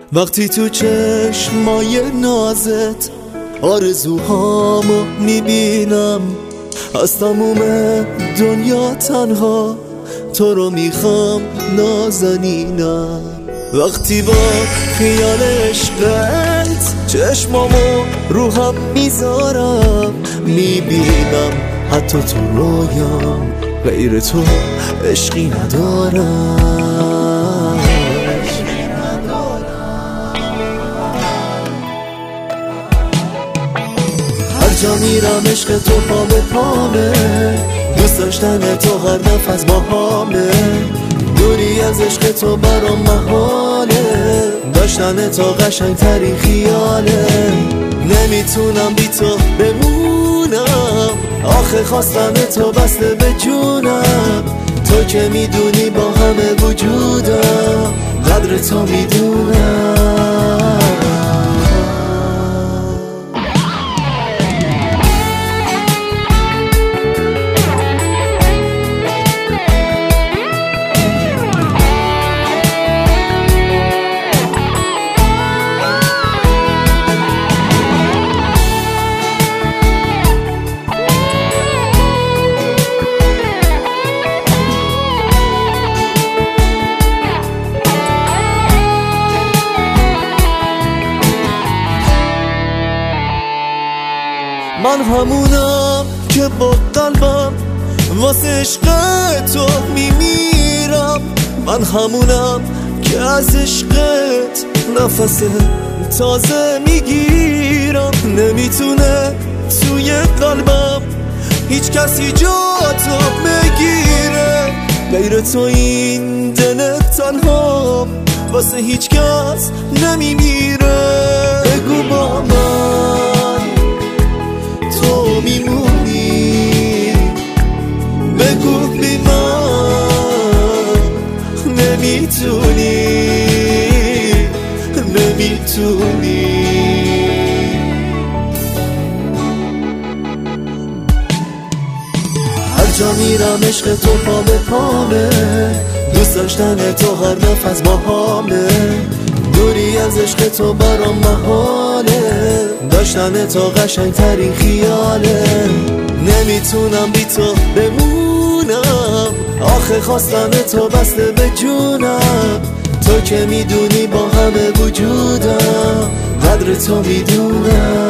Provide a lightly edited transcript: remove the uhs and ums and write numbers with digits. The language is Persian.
وقتی تو چشمای نازت آرزوهامو میبینم، از تموم دنیا تنها تو رو میخوام نازنینم. وقتی با خیال عشقت چشمامو رو هم میذارم، میبینم حتی تو رویام غیر تو عشقی ندارم. هر جا میرم عشق تو پا به پامه، دوست داشتن تو هر نفس باهامه، دوری از عشق تو برام محاله، داشتن تو قشنگترین خیاله. نمیتونم بی تو بمونم، آخه خواستن تو بسته به جونم. تو که میدونی با همه وجودم قدر تو میدونم. من همونم که با قلبم واسه عشق تو میمیرم، من همونم که از عشقت نفس تازه میگیرم. نمیتونه توی قلبم هیچ کسی جا تو بگیره، غیر تو این دل تنها واسه هیچ کس نمیمیره. بگو با من تو میمونی، بگو بی من نمیتونی. هر جا میرم عشق تو پا به پامه، دوست داشتن تو هر نفس باهامه، دوری از عشق تو برام محاله، داشتن تو قشنگترین خیاله. نمیتونم بی تو بمونم، آخه خواستن تو بسته به جونم. تو که میدونی با همه وجودم قدر تو میدونم.